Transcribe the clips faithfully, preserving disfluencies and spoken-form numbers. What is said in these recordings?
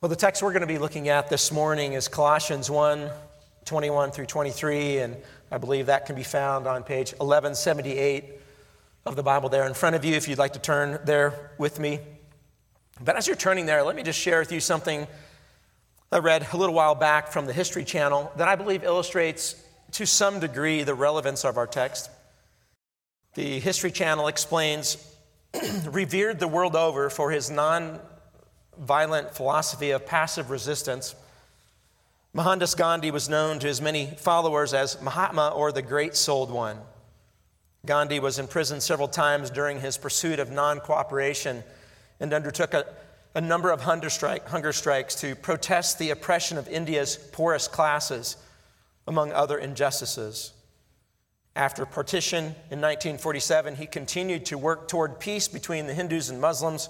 Well, the text we're going to be looking at this morning is Colossians one, twenty-one through twenty-three, and I believe that can be found on page eleven seventy-eight of the Bible there in front of you if you'd like to turn there with me. But as you're turning there, let me just share with you something I read a little while back from the History Channel that I believe illustrates to some degree the relevance of our text. The History Channel explains, revered the world over for his non-violent philosophy of passive resistance, Mohandas Gandhi was known to his many followers as Mahatma, or the Great Souled One. Gandhi was imprisoned several times during his pursuit of non-cooperation and undertook a, a number of hunger, strike, hunger strikes to protest the oppression of India's poorest classes, among other injustices. After partition in nineteen forty-seven, he continued to work toward peace between the Hindus and Muslims.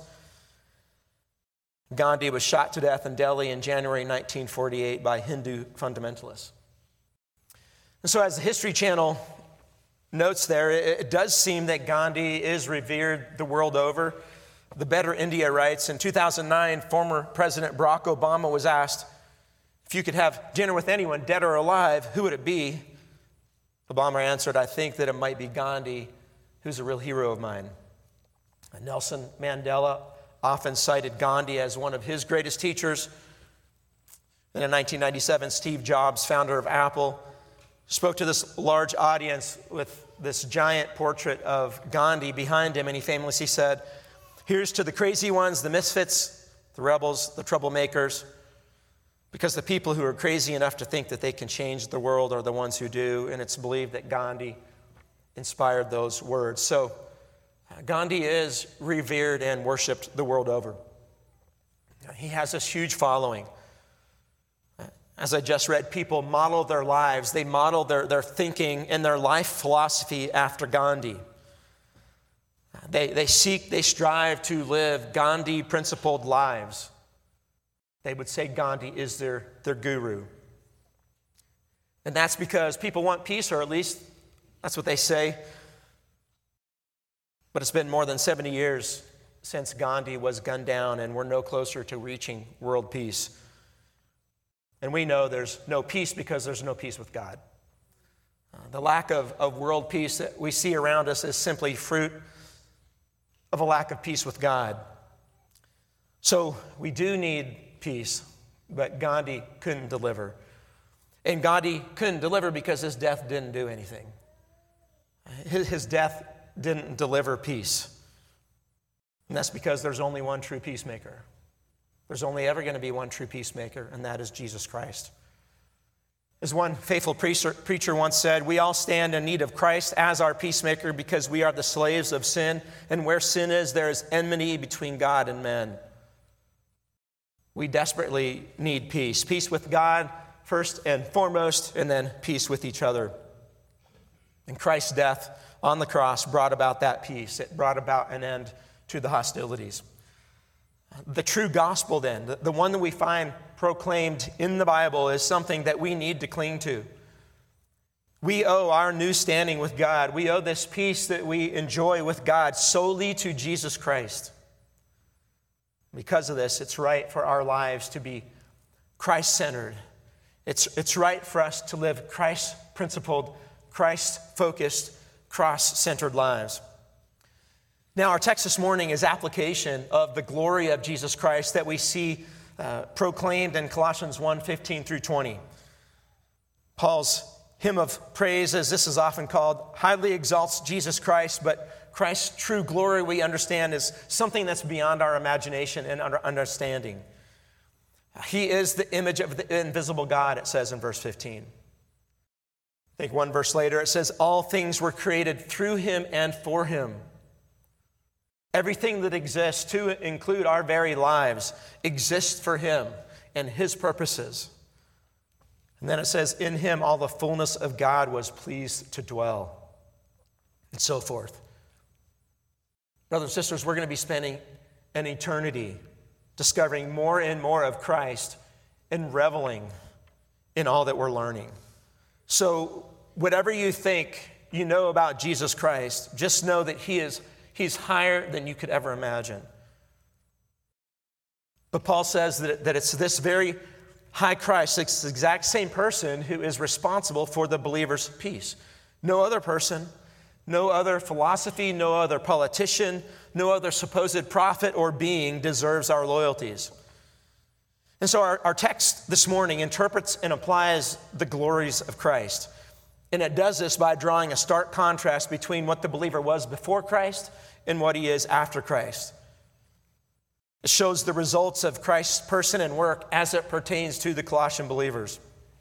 Gandhi was shot to death in Delhi in January nineteen forty-eight by Hindu fundamentalists. And so as the History Channel notes there, it, it does seem that Gandhi is revered the world over. The Better India writes, in two thousand nine, former President Barack Obama was asked, if you could have dinner with anyone, dead or alive, who would it be? Obama answered, I think that it might be Gandhi, who's a real hero of mine. And Nelson Mandela often cited Gandhi as one of his greatest teachers. And in nineteen ninety-seven, Steve Jobs, founder of Apple, spoke to this large audience with this giant portrait of Gandhi behind him, and he famously said, here's to the crazy ones, the misfits, the rebels, the troublemakers, because the people who are crazy enough to think that they can change the world are the ones who do, and it's believed that Gandhi inspired those words. So Gandhi is revered and worshiped the world over. He has this huge following. As I just read, people model their lives, they model their, their thinking and their life philosophy after Gandhi. They, they seek, they strive to live Gandhi-principled lives. They would say Gandhi is their, their guru. And that's because people want peace, or at least that's what they say. But it's been more than seventy years since Gandhi was gunned down, and we're no closer to reaching world peace. And we know there's no peace because there's no peace with God. Uh, the lack of, of world peace that we see around us is simply fruit of a lack of peace with God. So we do need peace, but Gandhi couldn't deliver. And Gandhi couldn't deliver because his death didn't do anything. His, his death didn't deliver peace. And that's because there's only one true peacemaker. There's only ever going to be one true peacemaker, and that is Jesus Christ. As one faithful preacher, preacher once said, we all stand in need of Christ as our peacemaker because we are the slaves of sin, and where sin is, there is enmity between God and men. We desperately need peace. Peace with God first and foremost, and then peace with each other. And Christ's death on the cross brought about that peace. It brought about an end to the hostilities. The true gospel then, the, the one that we find proclaimed in the Bible, is something that we need to cling to. We owe our new standing with God. We owe this peace that we enjoy with God solely to Jesus Christ. Because of this, it's right for our lives to be Christ-centered. It's, it's right for us to live Christ-principled, Christ-focused, cross-centered lives. Now, our text this morning is application of the glory of Jesus Christ that we see uh, proclaimed in Colossians one, fifteen through twenty. Paul's hymn of praise, as this is often called, highly exalts Jesus Christ, but Christ's true glory, we understand, is something that's beyond our imagination and our understanding. He is the image of the invisible God, it says in verse fifteen. I think one verse later, it says, all things were created through him and for him. Everything that exists, to include our very lives, exists for him and his purposes. And then it says, in him all the fullness of God was pleased to dwell, and so forth. Brothers and sisters, we're going to be spending an eternity discovering more and more of Christ and reveling in all that we're learning. So whatever you think you know about Jesus Christ, just know that he is He's higher than you could ever imagine. But Paul says that, that it's this very high Christ, it's the exact same person who is responsible for the believer's peace. No other person, no other philosophy, no other politician, no other supposed prophet or being deserves our loyalties. And so our, our text this morning interprets and applies the glories of Christ. And it does this by drawing a stark contrast between what the believer was before Christ and what he is after Christ. It shows the results of Christ's person and work as it pertains to the Colossian believers.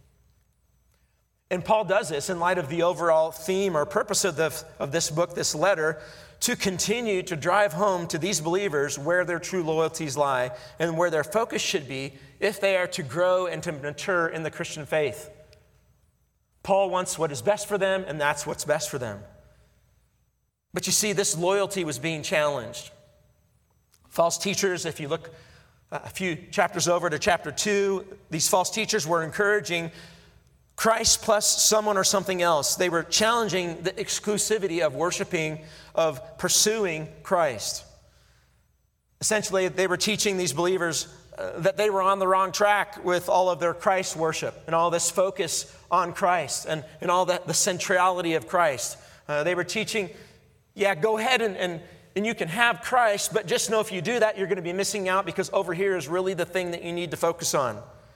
And Paul does this in light of the overall theme or purpose of, the, of this book, this letter, to continue to drive home to these believers where their true loyalties lie and where their focus should be if they are to grow and to mature in the Christian faith. Paul wants what is best for them, and that's what's best for them. But you see, this loyalty was being challenged. False teachers, if you look a few chapters over to chapter two, these false teachers were encouraging Christ plus someone or something else. They were challenging the exclusivity of worshiping, of pursuing Christ. Essentially, they were teaching these believers uh, that they were on the wrong track with all of their Christ worship and all this focus on Christ and, and all that, the centrality of Christ. Uh, they were teaching, yeah, go ahead and, and, and you can have Christ, but just know if you do that, you're going to be missing out because over here is really the thing that you need to focus on.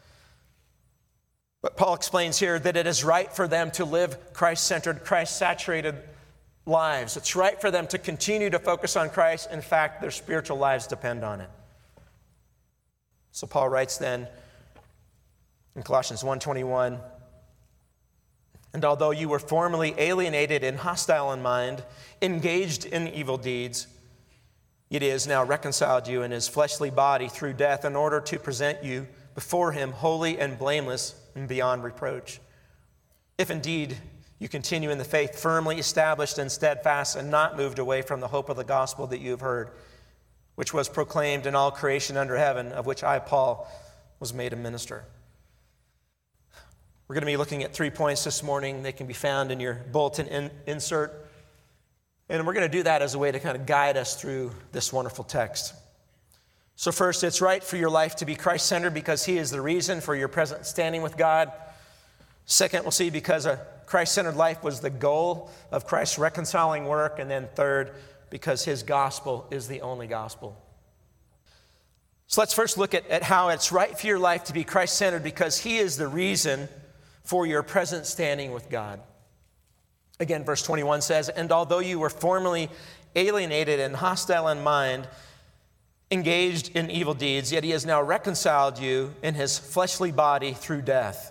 But Paul explains here that it is right for them to live Christ-centered, Christ-saturated lives. It's right for them to continue to focus on Christ. In fact, their spiritual lives depend on it. So Paul writes then in Colossians one twenty-one, and although you were formerly alienated and hostile in mind, engaged in evil deeds, yet he has now reconciled you in his fleshly body through death in order to present you before him holy and blameless and beyond reproach. If indeed you continue in the faith, firmly established and steadfast, and not moved away from the hope of the gospel that you have heard, which was proclaimed in all creation under heaven, of which I, Paul, was made a minister. We're going to be looking at three points this morning. They can be found in your bulletin in, insert. And we're going to do that as a way to kind of guide us through this wonderful text. So first, it's right for your life to be Christ-centered because he is the reason for your present standing with God. Second, we'll see because a Christ-centered life was the goal of Christ's reconciling work. And then third, because his gospel is the only gospel. So let's first look at, at how it's right for your life to be Christ-centered because he is the reason for your present standing with God. Again, verse twenty-one says, and although you were formerly alienated and hostile in mind, engaged in evil deeds, yet he has now reconciled you in his fleshly body through death.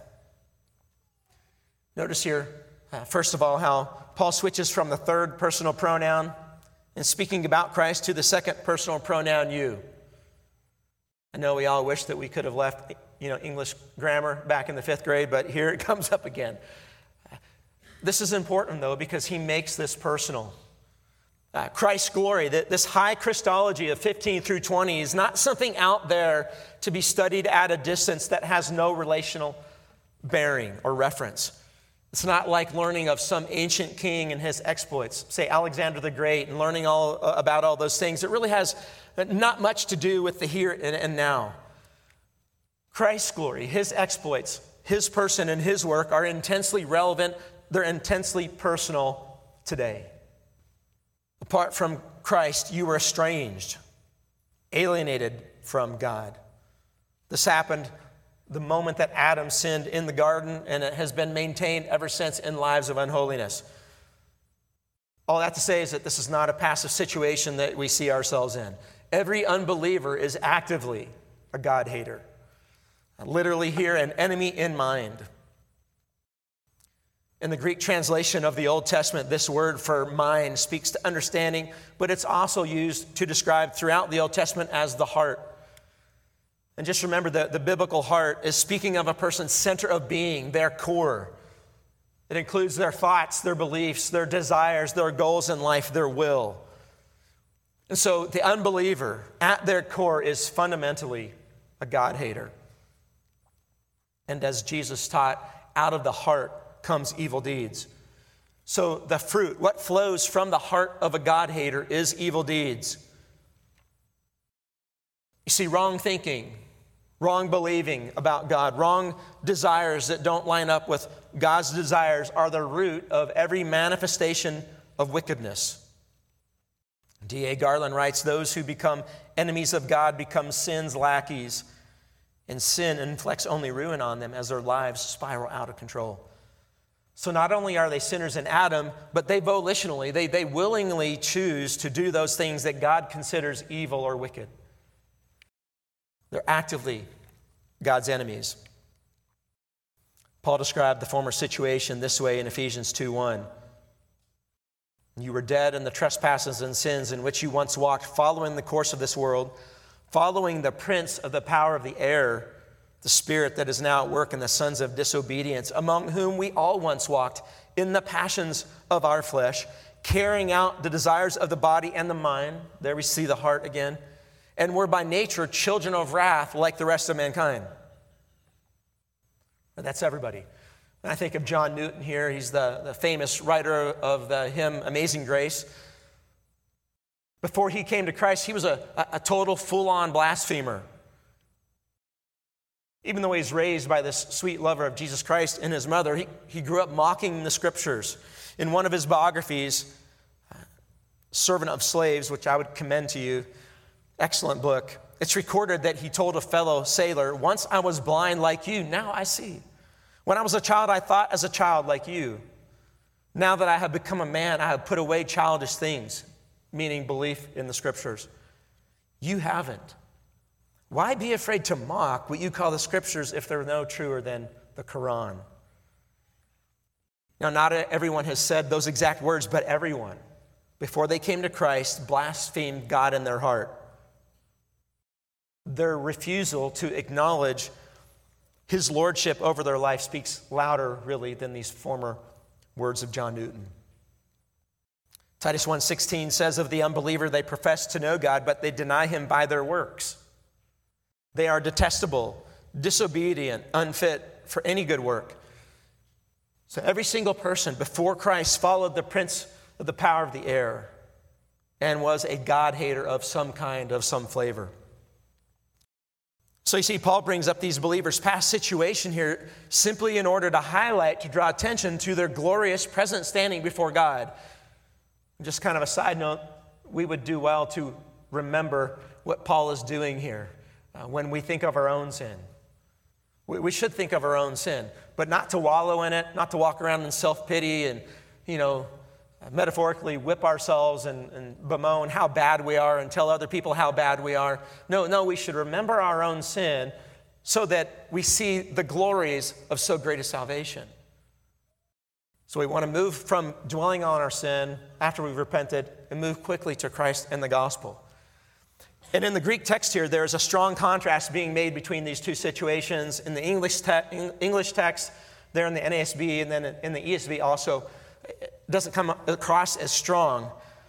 Notice here, uh, first of all, how Paul switches from the third personal pronoun in speaking about Christ to the second personal pronoun you. I know we all wish that we could have left, you know, English grammar back in the fifth grade, but here it comes up again. This is important, though, because he makes this personal. Uh, Christ's glory, that this high Christology of fifteen through twenty is not something out there to be studied at a distance that has no relational bearing or reference. It's not like learning of some ancient king and his exploits, say Alexander the Great, and learning all uh, about all those things. It really has not much to do with the here and, and now. Christ's glory, his exploits, his person and his work are intensely relevant. They're intensely personal today. Apart from Christ, you were estranged, alienated from God. This happened the moment that Adam sinned in the garden, and it has been maintained ever since in lives of unholiness. All that to say is that this is not a passive situation that we see ourselves in. Every unbeliever is actively a God hater. Literally here, an enemy in mind. In the Greek translation of the Old Testament, this word for mind speaks to understanding, but it's also used to describe throughout the Old Testament as the heart. And just remember that the biblical heart is speaking of a person's center of being, their core. It includes their thoughts, their beliefs, their desires, their goals in life, their will. And so the unbeliever at their core is fundamentally a God hater. And as Jesus taught, out of the heart comes evil deeds. So the fruit, what flows from the heart of a God hater is evil deeds. You see, wrong thinking, wrong believing about God, wrong desires that don't line up with God's desires are the root of every manifestation of wickedness. D A Garland writes, those who become enemies of God become sin's lackeys, and sin inflicts only ruin on them as their lives spiral out of control. So not only are they sinners in Adam, but they volitionally, they, they willingly choose to do those things that God considers evil or wicked. They're actively God's enemies. Paul described the former situation this way in Ephesians two one. You were dead in the trespasses and sins in which you once walked, following the course of this world, following the prince of the power of the air, the spirit that is now at work in the sons of disobedience, among whom we all once walked in the passions of our flesh, carrying out the desires of the body and the mind. There we see the heart again. And were by nature children of wrath like the rest of mankind. And that's everybody. And I think of John Newton here. He's the, the famous writer of the hymn Amazing Grace. Before he came to Christ, he was a, a total full-on blasphemer. Even though he's raised by this sweet lover of Jesus Christ and his mother, he, he grew up mocking the scriptures. In one of his biographies, Servant of Slaves, which I would commend to you, excellent book, it's recorded that he told a fellow sailor, once I was blind like you, now I see. When I was a child, I thought as a child like you. Now that I have become a man, I have put away childish things, meaning belief in the scriptures. You haven't. Why be afraid to mock what you call the scriptures if they're no truer than the Quran? Now, not everyone has said those exact words, but everyone, before they came to Christ, blasphemed God in their heart. Their refusal to acknowledge his lordship over their life speaks louder, really, than these former words of John Newton. Titus one sixteen says of the unbeliever, they profess to know God, but they deny him by their works. They are detestable, disobedient, unfit for any good work. So every single person before Christ followed the prince of the power of the air and was a God-hater of some kind, of some flavor. So you see, Paul brings up these believers' past situation here simply in order to highlight, to draw attention to their glorious present standing before God. Just kind of a side note, we would do well to remember what Paul is doing here uh, when we think of our own sin. We, we should think of our own sin, but not to wallow in it, not to walk around in self-pity and, you know, metaphorically whip ourselves and, and bemoan how bad we are and tell other people how bad we are. No, no, we should remember our own sin so that we see the glories of so great a salvation. So we want to move from dwelling on our sin after we've repented and move quickly to Christ and the gospel. And in the Greek text here, there is a strong contrast being made between these two situations. In the English, te- English text, there in the N A S B, and then in the E S V also, it doesn't come across as strong,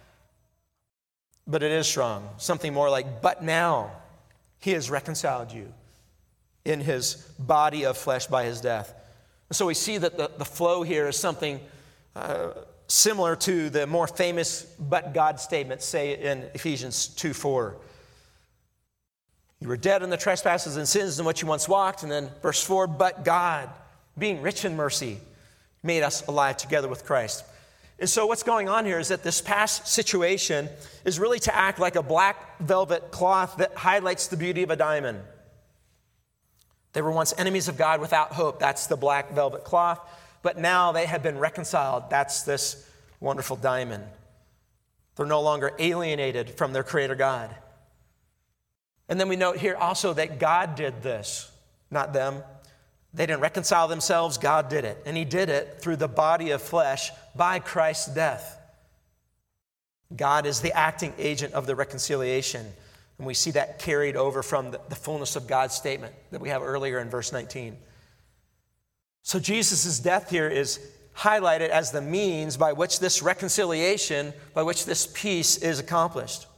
but it is strong. Something more like, but now he has reconciled you in his body of flesh by his death. So we see that the, the flow here is something uh, similar to the more famous but God statement, say in Ephesians two four. You were dead in the trespasses and sins in which you once walked. And then verse four, but God, being rich in mercy, made us alive together with Christ. And so what's going on here is that this past situation is really to act like a black velvet cloth that highlights the beauty of a diamond. They were once enemies of God without hope. That's the black velvet cloth. But now they have been reconciled. That's this wonderful diamond. They're no longer alienated from their Creator God. And then we note here also that God did this, not them. They didn't reconcile themselves. God did it. And he did it through the body of flesh by Christ's death. God is the acting agent of the reconciliation. And we see that carried over from the, the fullness of God's statement that we have earlier in verse nineteen. So Jesus' death here is highlighted as the means by which this reconciliation, by which this peace is accomplished.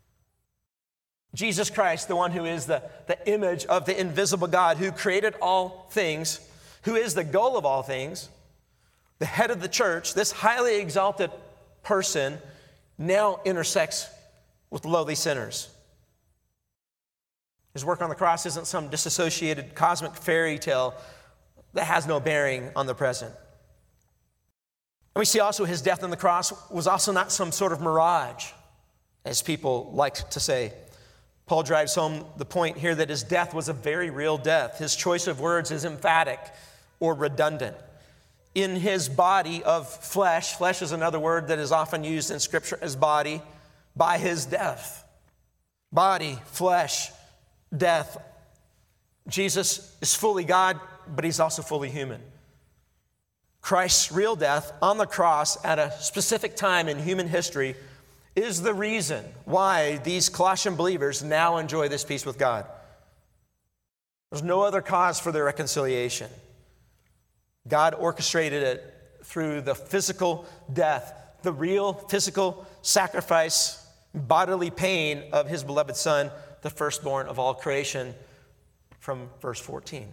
Jesus Christ, the one who is the, the image of the invisible God, who created all things, who is the goal of all things, the head of the church, this highly exalted person now intersects with lowly sinners. His work on the cross isn't some disassociated cosmic fairy tale that has no bearing on the present. And we see also his death on the cross was also not some sort of mirage, as people like to say. Paul drives home the point here that his death was a very real death. His choice of words is emphatic or redundant. In his body of flesh, flesh is another word that is often used in Scripture as body, by his death. Body, flesh, death. Jesus is fully God, but he's also fully human. Christ's real death on the cross at a specific time in human history is the reason why these Colossian believers now enjoy this peace with God. There's no other cause for their reconciliation. God orchestrated it through the physical death, the real physical sacrifice, bodily pain of his beloved Son, the firstborn of all creation, from verse fourteen.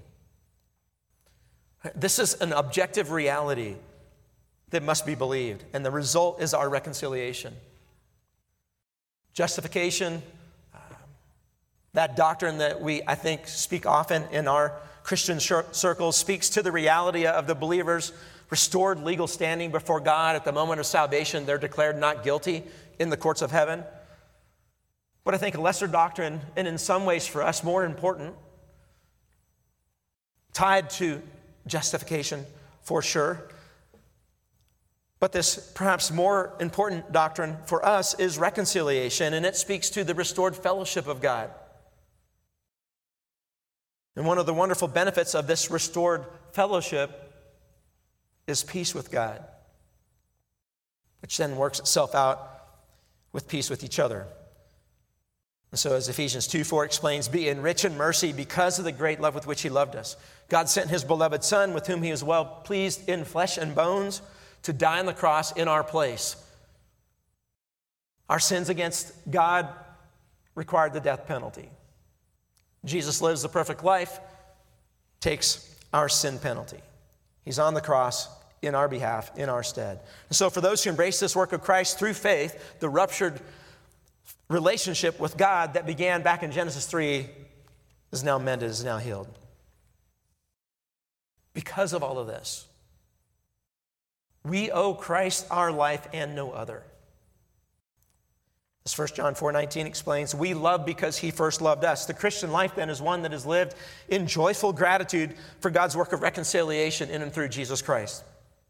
This is an objective reality that must be believed, and the result is our reconciliation. Justification, uh, that doctrine that we, I think, speak often in our Christian circles, speaks to the reality of the believer's restored legal standing before God. At the moment of salvation, they're declared not guilty in the courts of heaven. But I think a lesser doctrine, and in some ways for us more important, tied to justification for sure, but this perhaps more important doctrine for us is reconciliation, and it speaks to the restored fellowship of God. And one of the wonderful benefits of this restored fellowship is peace with God, which then works itself out with peace with each other. And so as Ephesians two four explains, be enriched in mercy because of the great love with which he loved us. God sent his beloved Son, with whom he was well pleased in flesh and bones, to die on the cross in our place. Our sins against God required the death penalty. Jesus lives the perfect life, takes our sin penalty. He's on the cross in our behalf, in our stead. And so for those who embrace this work of Christ through faith, the ruptured relationship with God that began back in Genesis three is now mended, is now healed. Because of all of this, we owe Christ our life and no other. As First John four nineteen explains, we love because he first loved us. The Christian life then is one that is lived in joyful gratitude for God's work of reconciliation in and through Jesus Christ.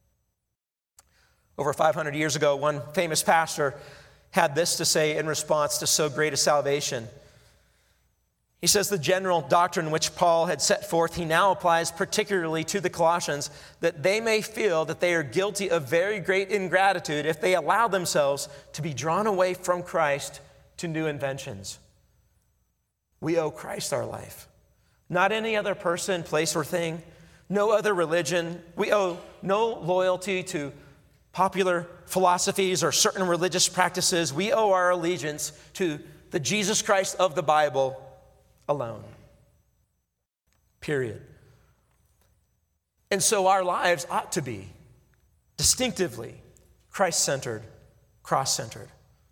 Over five hundred years ago, one famous pastor had this to say in response to so great a salvation. He says the general doctrine which Paul had set forth, he now applies particularly to the Colossians, that they may feel that they are guilty of very great ingratitude if they allow themselves to be drawn away from Christ to new inventions. We owe Christ our life, not any other person, place, or thing, no other religion. We owe no loyalty to popular philosophies or certain religious practices. We owe our allegiance to the Jesus Christ of the Bible alone. Period. And so our lives ought to be distinctively Christ-centered, cross-centered.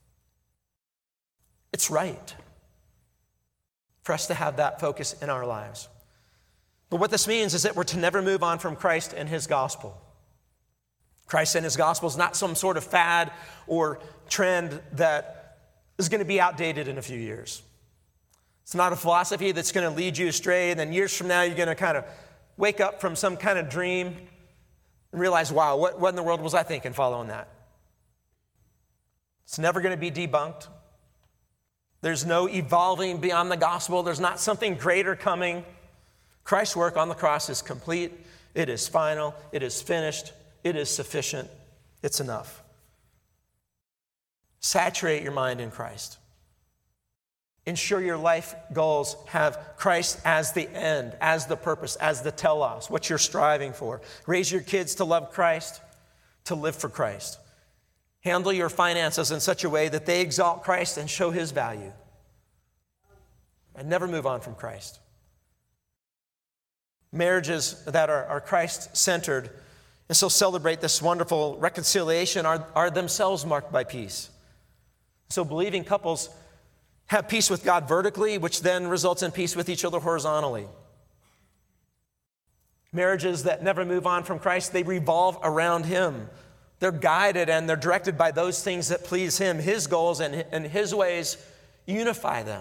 It's right for us to have that focus in our lives. But what this means is that we're to never move on from Christ and his gospel. Christ and his gospel is not some sort of fad or trend that is going to be outdated in a few years. It's not a philosophy that's going to lead you astray, and then years from now you're going to kind of wake up from some kind of dream and realize, wow, what, what in the world was I thinking following that? It's never going to be debunked. There's no evolving beyond the gospel. There's not something greater coming. Christ's work on the cross is complete. It is final. It is finished. It is sufficient. It's enough. Saturate your mind in Christ. Ensure your life goals have Christ as the end, as the purpose, as the telos, what you're striving for. Raise your kids to love Christ, to live for Christ. Handle your finances in such a way that they exalt Christ and show his value. And never move on from Christ. Marriages that are, are Christ-centered and so celebrate this wonderful reconciliation are, are themselves marked by peace. So believing couples have peace with God vertically, which then results in peace with each other horizontally. Marriages that never move on from Christ, they revolve around him. They're guided and they're directed by those things that please him. His goals and, and his ways unify them.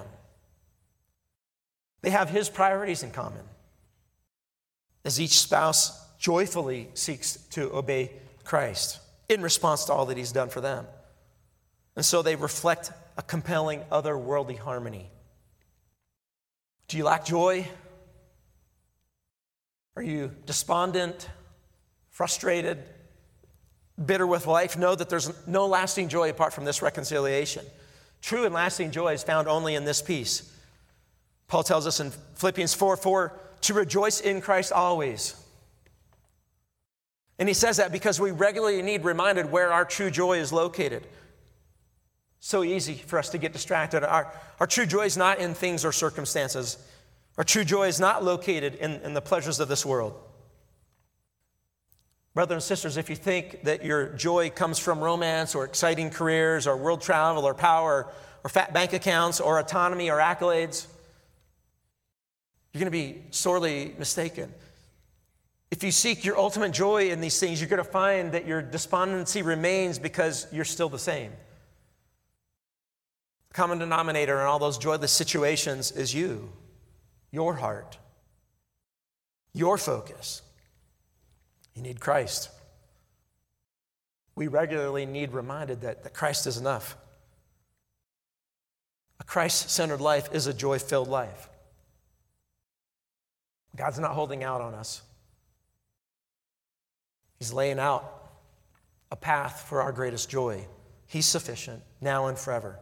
They have his priorities in common, as each spouse joyfully seeks to obey Christ in response to all that he's done for them. And so they reflect a compelling otherworldly harmony. Do you lack joy? Are you despondent, frustrated, bitter with life? Know that there's no lasting joy apart from this reconciliation. True and lasting joy is found only in this peace. Paul tells us in Philippians four four to rejoice in Christ always. And he says that because we regularly need reminded where our true joy is located. So easy for us to get distracted. Our, our true joy is not in things or circumstances. Our true joy is not located in, in the pleasures of this world. Brothers and sisters, if you think that your joy comes from romance or exciting careers or world travel or power or fat bank accounts or autonomy or accolades, you're going to be sorely mistaken. If you seek your ultimate joy in these things, you're going to find that your despondency remains because you're still the same. The common denominator in all those joyless situations is you, your heart, your focus. You need Christ. We regularly need reminded that, that Christ is enough. A Christ-centered life is a joy-filled life. God's not holding out on us. He's laying out a path for our greatest joy. He's sufficient now and forever.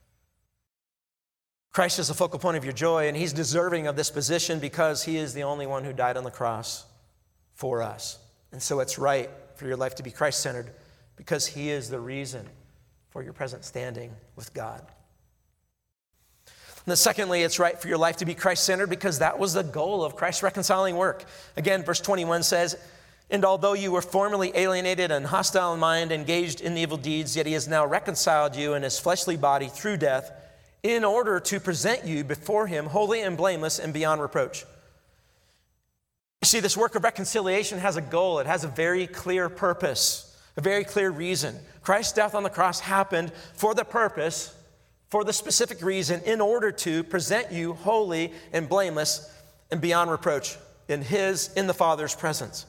Christ is the focal point of your joy, and he's deserving of this position because he is the only one who died on the cross for us. And so it's right for your life to be Christ-centered because he is the reason for your present standing with God. And then secondly, it's right for your life to be Christ-centered because that was the goal of Christ's reconciling work. Again, verse twenty-one says, "And although you were formerly alienated and hostile in mind, engaged in evil deeds, yet he has now reconciled you in his fleshly body through death in order to present you before him holy and blameless and beyond reproach." You see, this work of reconciliation has a goal. It has a very clear purpose, a very clear reason. Christ's death on the cross happened for the purpose, for the specific reason, in order to present you holy and blameless and beyond reproach in his, in the Father's presence.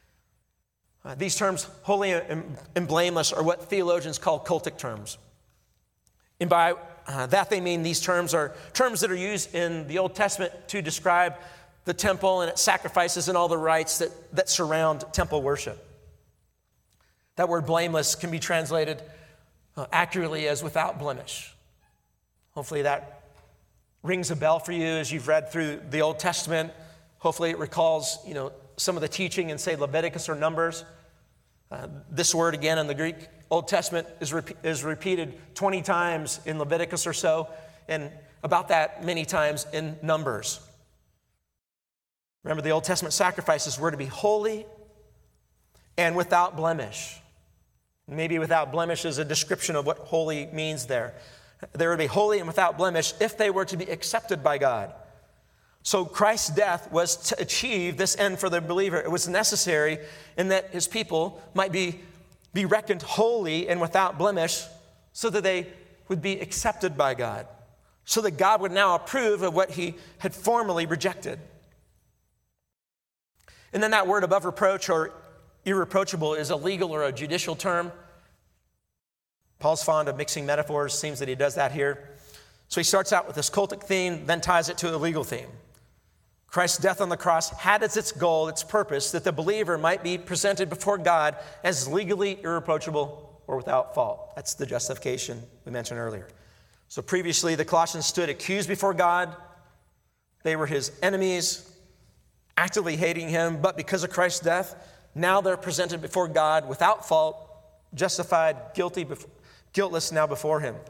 Uh, these terms, holy and, and blameless, are what theologians call cultic terms. And by uh, that they mean these terms are terms that are used in the Old Testament to describe the temple and its sacrifices and all the rites that, that surround temple worship. That word blameless can be translated uh, accurately as without blemish. Hopefully that rings a bell for you as you've read through the Old Testament. Hopefully it recalls, you know, some of the teaching in, say, Leviticus or Numbers. Uh, this word, again, in the Greek Old Testament is, rep- is repeated twenty times in Leviticus or so, and about that many times in Numbers. Remember, the Old Testament sacrifices were to be holy and without blemish. Maybe without blemish is a description of what holy means there. They were to be holy and without blemish if they were to be accepted by God. So Christ's death was to achieve this end for the believer. It was necessary in that his people might be, be reckoned holy and without blemish so that they would be accepted by God, so that God would now approve of what he had formerly rejected. And then that word above reproach or irreproachable is a legal or a judicial term. Paul's fond of mixing metaphors. Seems that he does that here. So he starts out with this cultic theme, then ties it to a legal theme. Christ's death on the cross had as its goal, its purpose, that the believer might be presented before God as legally irreproachable or without fault. That's the justification we mentioned earlier. So previously, the Colossians stood accused before God. They were his enemies, actively hating him, but because of Christ's death, now they're presented before God without fault, justified, guilty, guiltless now before him.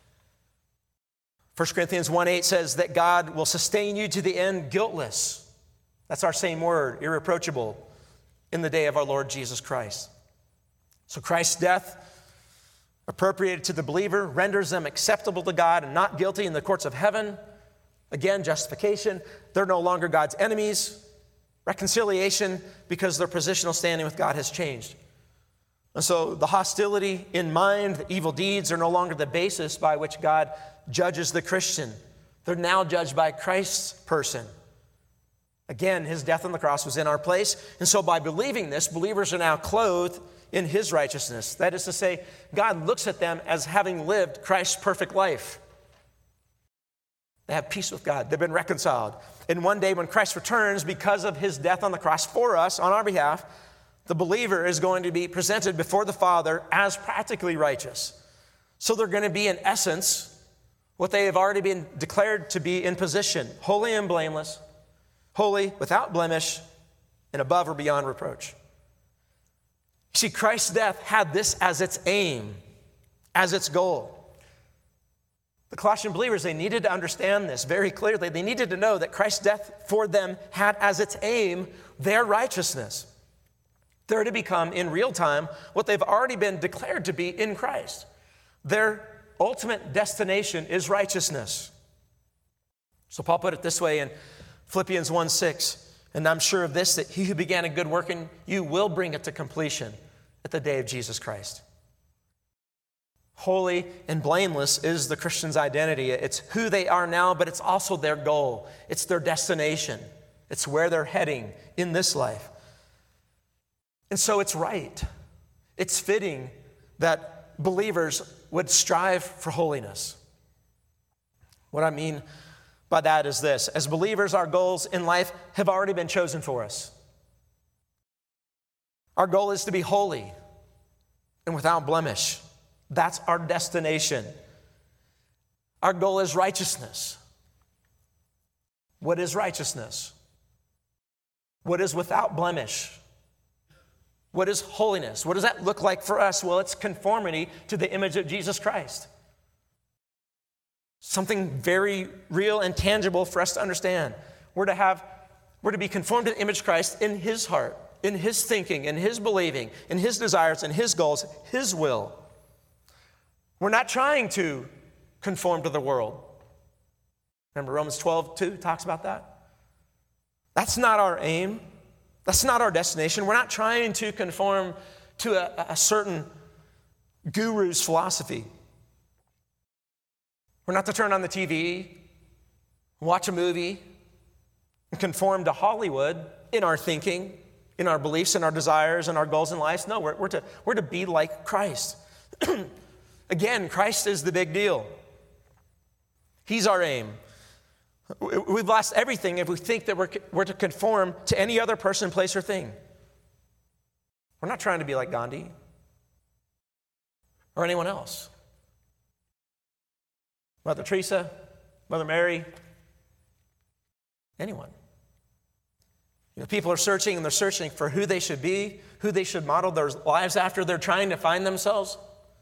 First Corinthians one eight says that God will sustain you to the end guiltless. That's our same word, irreproachable, in the day of our Lord Jesus Christ. So Christ's death appropriated to the believer, renders them acceptable to God and not guilty in the courts of heaven. Again, justification. They're no longer God's enemies. Reconciliation, because their positional standing with God has changed. And so the hostility in mind, the evil deeds are no longer the basis by which God judges the Christian. They're now judged by Christ's person. Again, his death on the cross was in our place. And so by believing this, believers are now clothed in his righteousness. That is to say, God looks at them as having lived Christ's perfect life. They have peace with God. They've been reconciled. And one day when Christ returns, because of his death on the cross for us, on our behalf, the believer is going to be presented before the Father as practically righteous. So they're going to be, in essence, what they have already been declared to be in position: holy and blameless, holy, without blemish, and above or beyond reproach. See, Christ's death had this as its aim, as its goal. The Colossian believers, they needed to understand this very clearly. They needed to know that Christ's death for them had as its aim their righteousness. They're to become, in real time, what they've already been declared to be in Christ. Their ultimate destination is righteousness. So Paul put it this way in Philippians one six, and I'm sure of this, that he who began a good work in you will bring it to completion at the day of Jesus Christ. Holy and blameless is the Christian's identity. It's who they are now, but it's also their goal. It's their destination. It's where they're heading in this life. And so it's right. It's fitting that believers would strive for holiness. What I mean by that is this: as believers, our goals in life have already been chosen for us. Our goal is to be holy and without blemish. That's our destination. Our goal is righteousness. What is righteousness? What is without blemish? What is holiness? What does that look like for us? Well, it's conformity to the image of Jesus Christ. Something very real and tangible for us to understand. We're to have, we're to be conformed to the image of Christ in his heart, in his thinking, in his believing, in his desires, in his goals, his will. We're not trying to conform to the world. Remember Romans twelve two talks about that? That's not our aim. That's not our destination. We're not trying to conform to a, a certain guru's philosophy. We're not to turn on the T V, watch a movie, and conform to Hollywood in our thinking, in our beliefs, in our desires, and our goals in life. No, we're, we're, to, we're to be like Christ. Again, Christ is the big deal. He's our aim. We've lost everything if we think that we're, we're to conform to any other person, place, or thing. We're not trying to be like Gandhi or anyone else. Mother Teresa, Mother Mary, anyone. You know, people are searching, and they're searching for who they should be, who they should model their lives after. They're trying to find themselves.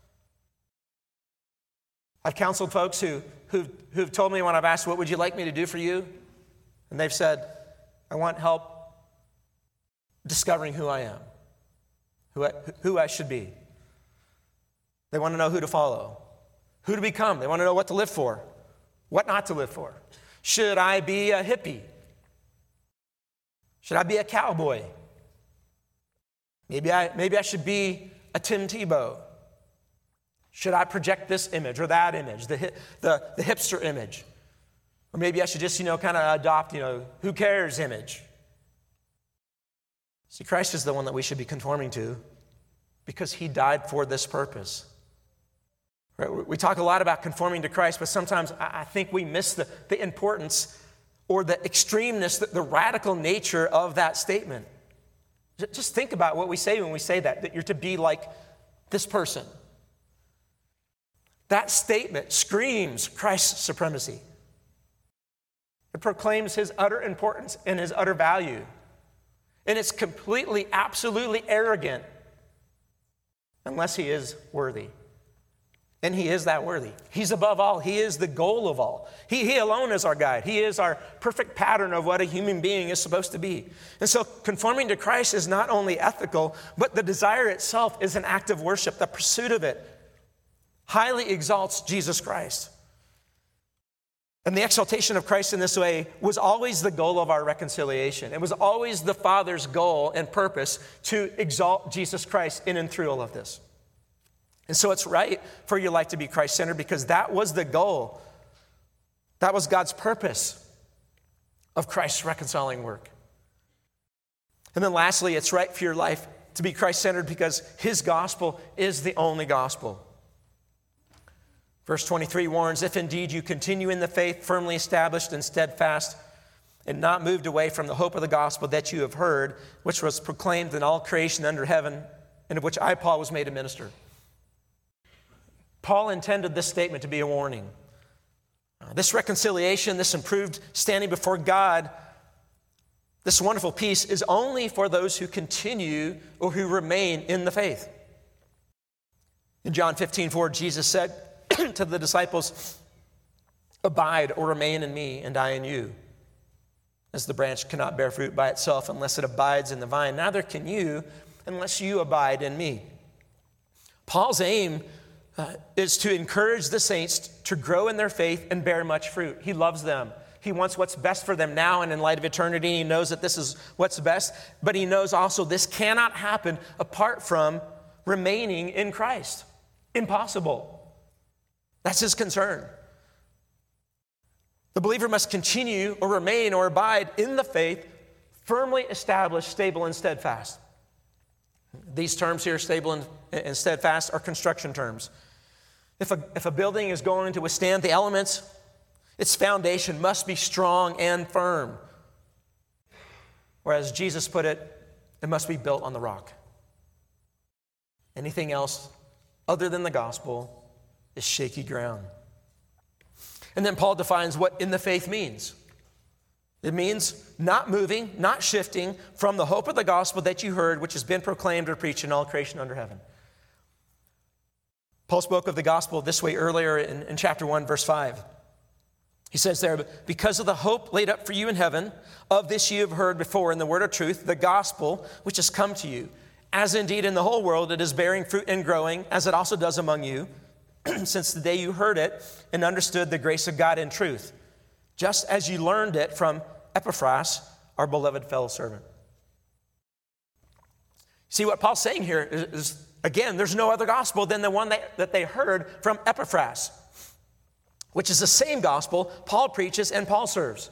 I've counseled folks who, who've, who've told me when I've asked, what would you like me to do for you? And they've said, I want help discovering who I am, who I, who I should be. They want to know who to follow, who to become. They want to know what to live for, what not to live for. Should I be a hippie? Should I be a cowboy? Maybe I, maybe I should be a Tim Tebow. Should I project this image or that image, the, the, the hipster image? Or maybe I should just, you know, kind of adopt, you know, who cares image? See, Christ is the one that we should be conforming to because he died for this purpose. Right? We talk a lot about conforming to Christ, but sometimes I think we miss the, the importance or the extremeness, the, the radical nature of that statement. Just think about what we say when we say that, that you're to be like this person. That statement screams Christ's supremacy. It proclaims his utter importance and his utter value. And it's completely, absolutely arrogant unless he is worthy. And he is that worthy. He's above all. He is the goal of all. He, he alone is our guide. He is our perfect pattern of what a human being is supposed to be. And so conforming to Christ is not only ethical, but the desire itself is an act of worship, the pursuit of it. highly exalts Jesus Christ. And the exaltation of Christ in this way was always the goal of our reconciliation. It was always the Father's goal and purpose to exalt Jesus Christ in and through all of this. And so it's right for your life to be Christ-centered because that was the goal. That was God's purpose of Christ's reconciling work. And then lastly, it's right for your life to be Christ-centered because his gospel is the only gospel. Verse twenty-three warns, if indeed you continue in the faith, firmly established and steadfast, and not moved away from the hope of the gospel that you have heard, which was proclaimed in all creation under heaven, and of which I, Paul, was made a minister. Paul intended this statement to be a warning. This reconciliation, this improved standing before God, this wonderful peace is only for those who continue or who remain in the faith. In John fifteen four, Jesus said to the disciples, abide or remain in me and I in you. As the branch cannot bear fruit by itself unless it abides in the vine, neither can you unless you abide in me. Paul's aim uh, is to encourage the saints to grow in their faith and bear much fruit. He loves them. He wants what's best for them now and in light of eternity. He knows that this is what's best, but he knows also this cannot happen apart from remaining in Christ. Impossible. That's his concern. The believer must continue or remain or abide in the faith, firmly established, stable, and steadfast. These terms here, stable and, and steadfast, are construction terms. If a, if a building is going to withstand the elements, its foundation must be strong and firm. Or as Jesus put it, it must be built on the rock. Anything else other than the gospel is shaky ground. And then Paul defines what in the faith means. It means not moving, not shifting from the hope of the gospel that you heard, which has been proclaimed or preached in all creation under heaven. Paul spoke of the gospel this way earlier in, in chapter one, verse five. He says there, because of the hope laid up for you in heaven, of this you have heard before in the word of truth, the gospel which has come to you. As indeed in the whole world it is bearing fruit and growing, as it also does among you, since the day you heard it and understood the grace of God in truth, just as you learned it from Epaphras, our beloved fellow servant. See, what Paul's saying here is, is again, there's no other gospel than the one that, that they heard from Epaphras, which is the same gospel Paul preaches and Paul serves.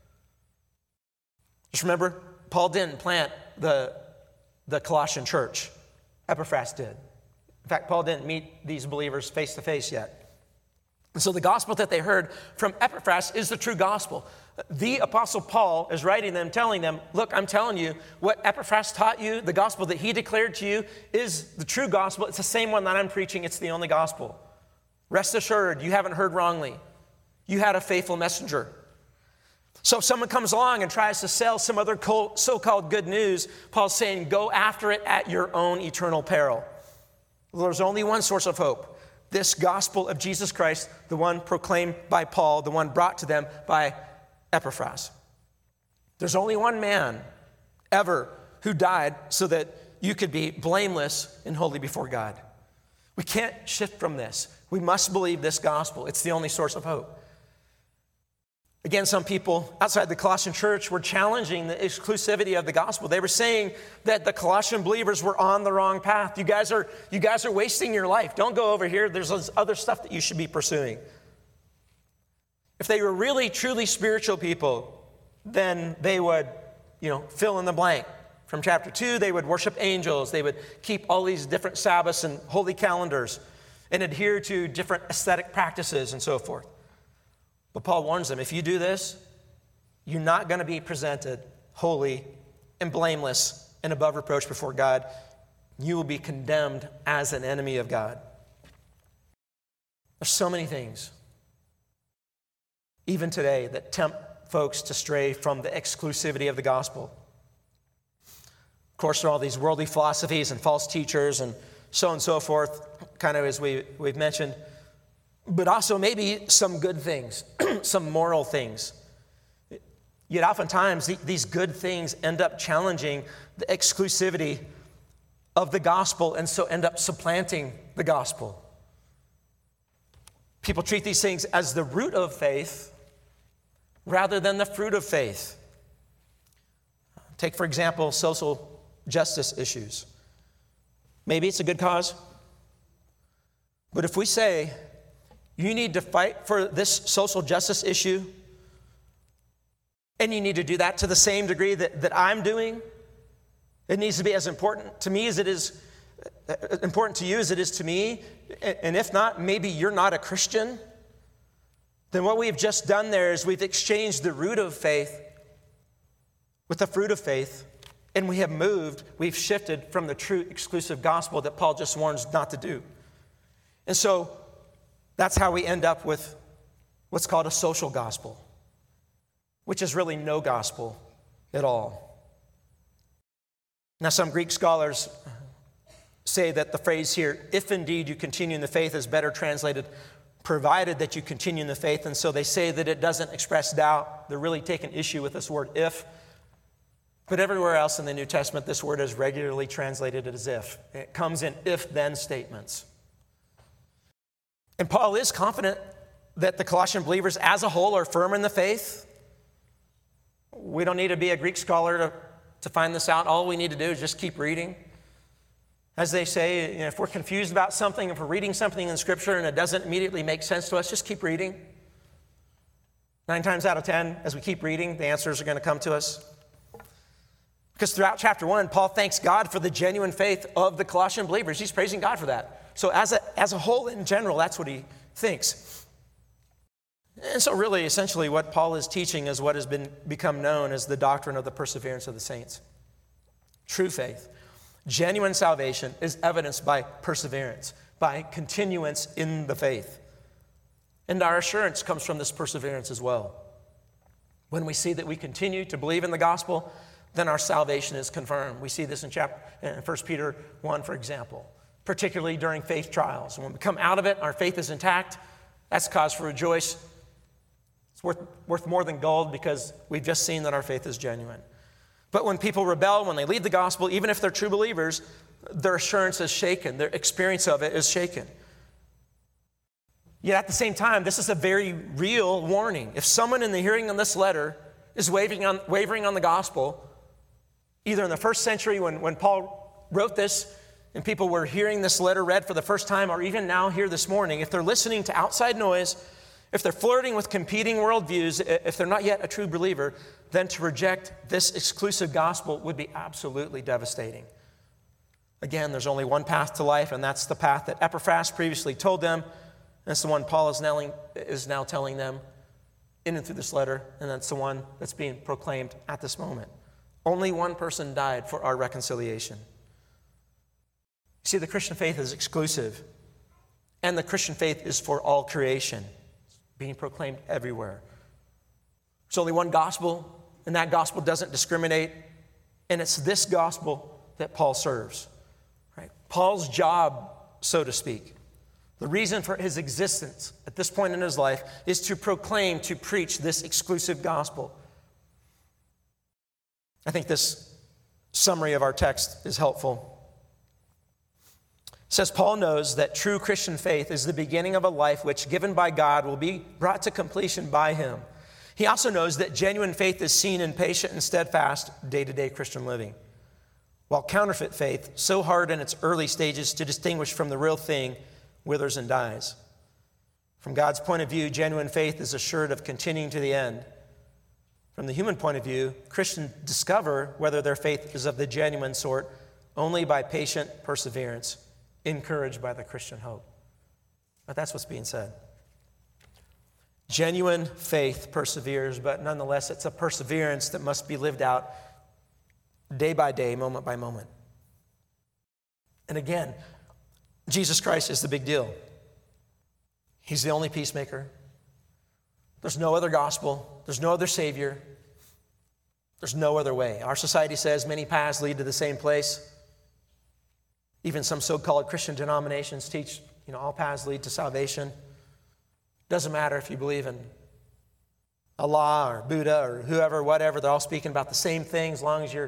Just remember, Paul didn't plant the, the Colossian church. Epaphras did. In fact, Paul didn't meet these believers face to face yet. And so the gospel that they heard from Epaphras is the true gospel. The Apostle Paul is writing them, telling them, look, I'm telling you, what Epaphras taught you, the gospel that he declared to you, is the true gospel. It's the same one that I'm preaching. It's the only gospel. Rest assured, you haven't heard wrongly. You had a faithful messenger. So if someone comes along and tries to sell some other so-called good news, Paul's saying, go after it at your own eternal peril. There's only one source of hope. This gospel of Jesus Christ, the one proclaimed by Paul, the one brought to them by Epaphras. There's only one man ever who died so that you could be blameless and holy before God. We can't shift from this. We must believe this gospel. It's the only source of hope. Again, some people outside the Colossian church were challenging the exclusivity of the gospel. They were saying that the Colossian believers were on the wrong path. You guys are, you guys are wasting your life. Don't go over here. There's other stuff that you should be pursuing. If they were really, truly spiritual people, then they would, you know, fill in the blank. From chapter two, they would worship angels. They would keep all these different Sabbaths and holy calendars and adhere to different aesthetic practices and so forth. But Paul warns them, if you do this, you're not going to be presented holy and blameless and above reproach before God. You will be condemned as an enemy of God. There's so many things, even today, that tempt folks to stray from the exclusivity of the gospel. Of course, there are all these worldly philosophies and false teachers and so on and so forth, kind of as we, we've mentioned. But also maybe some good things, some moral things. Yet oftentimes these good things end up challenging the exclusivity of the gospel and so end up supplanting the gospel. People treat these things as the root of faith rather than the fruit of faith. Take, for example, social justice issues. Maybe it's a good cause, but if we say, you need to fight for this social justice issue, and you need to do that to the same degree that, that I'm doing, it needs to be as important to me as it is important to you as it is to me, and if not, maybe you're not a Christian, then what we've just done there is we've exchanged the root of faith with the fruit of faith, and we have moved, we've shifted from the true exclusive gospel that Paul just warns not to do. And so that's how we end up with what's called a social gospel, which is really no gospel at all. Now, some Greek scholars say that the phrase here, if indeed you continue in the faith, is better translated, provided that you continue in the faith. And so they say that it doesn't express doubt. They're really taking issue with this word if. But everywhere else in the New Testament, this word is regularly translated as if. It comes in if-then statements. And Paul is confident that the Colossian believers as a whole are firm in the faith. We don't need to be a Greek scholar to, to find this out. All we need to do is just keep reading. As they say, you know, if we're confused about something, if we're reading something in Scripture and it doesn't immediately make sense to us, just keep reading. Nine times out of ten, as we keep reading, the answers are going to come to us. Because throughout chapter one, Paul thanks God for the genuine faith of the Colossian believers. He's praising God for that. So as a, as a whole, in general, that's what he thinks. And so really, essentially, what Paul is teaching is what has been become known as the doctrine of the perseverance of the saints. True faith, genuine salvation is evidenced by perseverance, by continuance in the faith. And our assurance comes from this perseverance as well. When we see that we continue to believe in the gospel, then our salvation is confirmed. We see this in chapter in First Peter one, for example, particularly during faith trials. When we come out of it, our faith is intact. That's cause for rejoice. It's worth, worth more than gold because we've just seen that our faith is genuine. But when people rebel, when they leave the gospel, even if they're true believers, their assurance is shaken. Their experience of it is shaken. Yet at the same time, this is a very real warning. If someone in the hearing of this letter is wavering on, wavering on the gospel, either in the first century when, when Paul wrote this and people were hearing this letter read for the first time, or even now here this morning, if they're listening to outside noise, if they're flirting with competing worldviews, if they're not yet a true believer, then to reject this exclusive gospel would be absolutely devastating. Again, there's only one path to life, and that's the path that Epaphras previously told them. That's the one Paul is now, is now telling them in and through this letter, and that's the one that's being proclaimed at this moment. Only one person died for our reconciliation. See, the Christian faith is exclusive, and the Christian faith is for all creation, being proclaimed everywhere. There's only one gospel, and that gospel doesn't discriminate, and it's this gospel that Paul serves. Right? Paul's job, so to speak, the reason for his existence at this point in his life is to proclaim, to preach this exclusive gospel. I think this summary of our text is helpful. It says, Paul knows that true Christian faith is the beginning of a life which, given by God, will be brought to completion by him. He also knows that genuine faith is seen in patient and steadfast day-to-day Christian living, while counterfeit faith, so hard in its early stages to distinguish from the real thing, withers and dies. From God's point of view, genuine faith is assured of continuing to the end. From the human point of view, Christians discover whether their faith is of the genuine sort only by patient perseverance, encouraged by the Christian hope. But that's what's being said. Genuine faith perseveres, but nonetheless, it's a perseverance that must be lived out day by day, moment by moment. And again, Jesus Christ is the big deal. He's the only peacemaker. There's no other gospel. There's no other Savior. There's no other way. Our society says many paths lead to the same place. Even some so-called Christian denominations teach, you know, all paths lead to salvation. Doesn't matter if you believe in Allah or Buddha or whoever, whatever. They're all speaking about the same thing as long as you're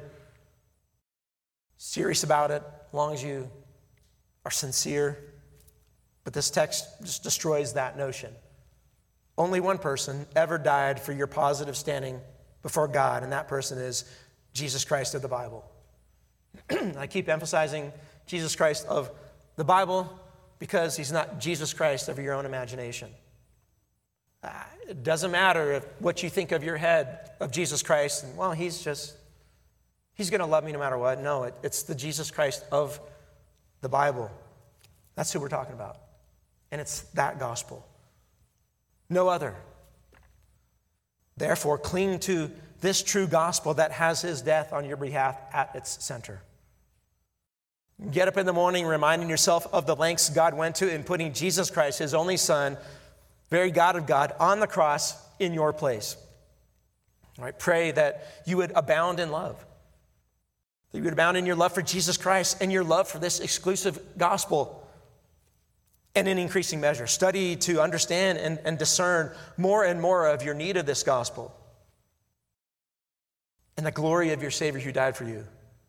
serious about it, as long as you are sincere. But this text just destroys that notion. Only one person ever died for your positive standing before God, and that person is Jesus Christ of the Bible. I keep emphasizing Jesus Christ of the Bible because he's not Jesus Christ of your own imagination. Uh, it doesn't matter if what you think of your head of Jesus Christ, and well, he's just, he's going to love me no matter what. No, it, it's the Jesus Christ of the Bible. That's who we're talking about. And it's that gospel. No other. Therefore, cling to this true gospel that has his death on your behalf at its center. Get up in the morning reminding yourself of the lengths God went to in putting Jesus Christ, his only Son, very God of God, on the cross in your place. All right, pray that you would abound in love. That you would abound in your love for Jesus Christ and your love for this exclusive gospel. And in increasing measure, study to understand and, and discern more and more of your need of this gospel and the glory of your Savior who died for you.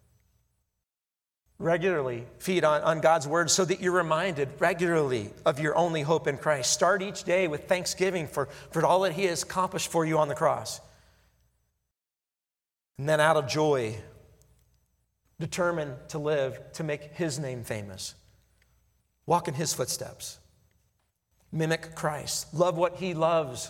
Regularly feed on, on God's word so that you're reminded regularly of your only hope in Christ. Start each day with thanksgiving for, for all that he has accomplished for you on the cross. And then out of joy, determine to live to make his name famous. Walk in his footsteps. Mimic Christ. Love what he loves.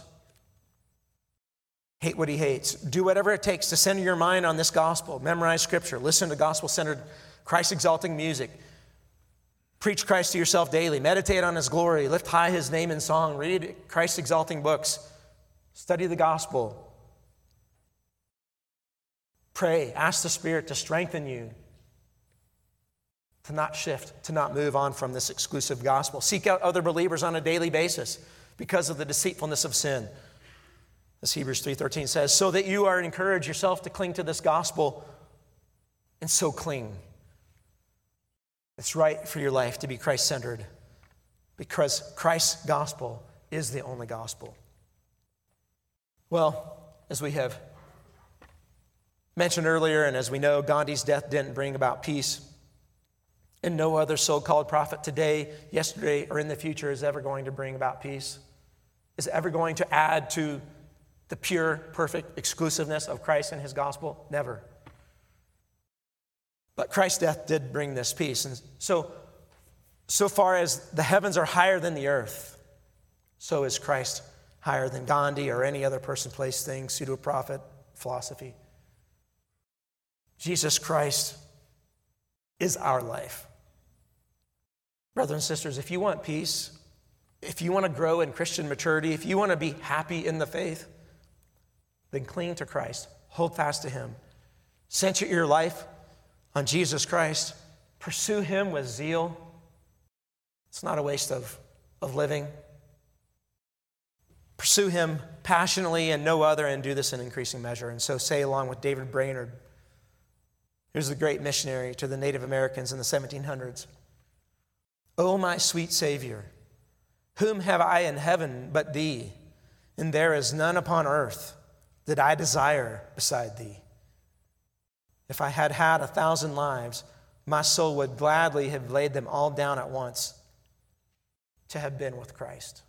Hate what he hates. Do whatever it takes to center your mind on this gospel. Memorize scripture. Listen to gospel-centered, Christ-exalting music. Preach Christ to yourself daily. Meditate on his glory. Lift high his name in song. Read Christ-exalting books. Study the gospel. Pray. Ask the Spirit to strengthen you. To not shift, to not move on from this exclusive gospel. Seek out other believers on a daily basis because of the deceitfulness of sin. As Hebrews three thirteen says, so that you are encouraged yourself to cling to this gospel and so cling. It's right for your life to be Christ-centered because Christ's gospel is the only gospel. Well, as we have mentioned earlier, and as we know, Gandhi's death didn't bring about peace. And no other so-called prophet today, yesterday, or in the future is ever going to bring about peace, is ever going to add to the pure, perfect exclusiveness of Christ and his gospel. Never. But Christ's death did bring this peace. And so, so far as the heavens are higher than the earth, so is Christ higher than Gandhi or any other person, place, thing, pseudo-prophet, philosophy. Jesus Christ is our life. Brothers and sisters, if you want peace, if you want to grow in Christian maturity, if you want to be happy in the faith, then cling to Christ. Hold fast to him. Center your life on Jesus Christ. Pursue him with zeal. It's not a waste of, of living. Pursue him passionately and no other, and do this in increasing measure. And so say along with David Brainerd, who's the great missionary to the Native Americans in the seventeen hundreds. O my sweet Savior, whom have I in heaven but thee? And there is none upon earth that I desire beside thee. If I had had a thousand lives, my soul would gladly have laid them all down at once to have been with Christ.